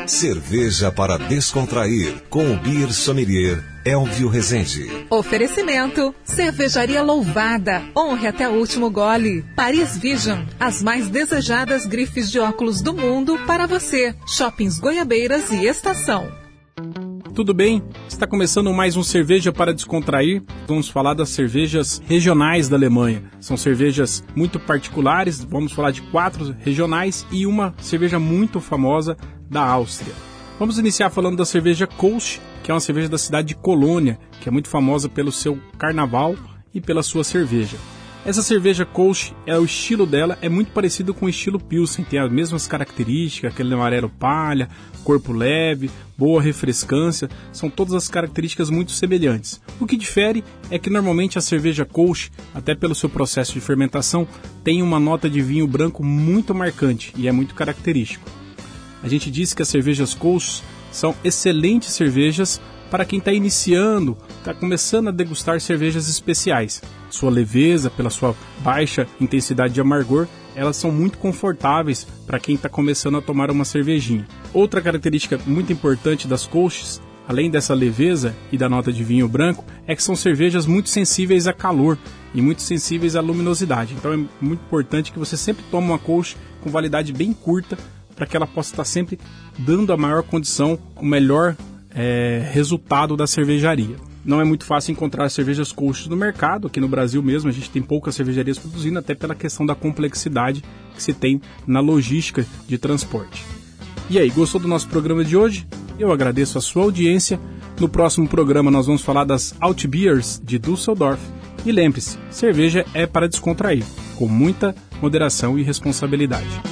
Cerveja para descontrair, com o Beer Sommelier Elvio Rezende. Oferecimento: Cervejaria Louvada. Honre até o último gole. Paris Vision, as mais desejadas grifes de óculos do mundo para você. Shoppings Goiabeiras e Estação. Tudo bem? Está começando mais um Cerveja para Descontrair. Vamos falar das cervejas regionais da Alemanha. São cervejas muito particulares, vamos falar de 4 regionais e uma cerveja muito famosa da Áustria. Vamos iniciar falando da cerveja Kolsch, que é uma cerveja da cidade de Colônia, que é muito famosa pelo seu carnaval e pela sua cerveja. Essa cerveja Kolsch, o estilo dela é muito parecido com o estilo Pilsen, tem as mesmas características, aquele amarelo palha, corpo leve, boa refrescância, são todas as características muito semelhantes. O que difere é que normalmente a cerveja Kolsch, até pelo seu processo de fermentação, tem uma nota de vinho branco muito marcante e é muito característico. A gente diz que as cervejas Kolsch são excelentes cervejas para quem está iniciando, está começando a degustar cervejas especiais. Sua leveza, pela sua baixa intensidade de amargor, elas são muito confortáveis para quem está começando a tomar uma cervejinha. Outra característica muito importante das Kolschs, além dessa leveza e da nota de vinho branco, é que são cervejas muito sensíveis a calor e muito sensíveis à luminosidade. Então é muito importante que você sempre tome uma Kolsch com validade bem curta, para que ela possa estar sempre dando a maior condição, o melhor resultado da cervejaria. Não é muito fácil encontrar cervejas Kolsch no mercado, aqui no Brasil mesmo a gente tem poucas cervejarias produzindo, até pela questão da complexidade que se tem na logística de transporte. E aí, gostou do nosso programa de hoje? Eu agradeço a sua audiência. No próximo programa nós vamos falar das Altbiers de Düsseldorf. E lembre-se, cerveja é para descontrair, com muita moderação e responsabilidade.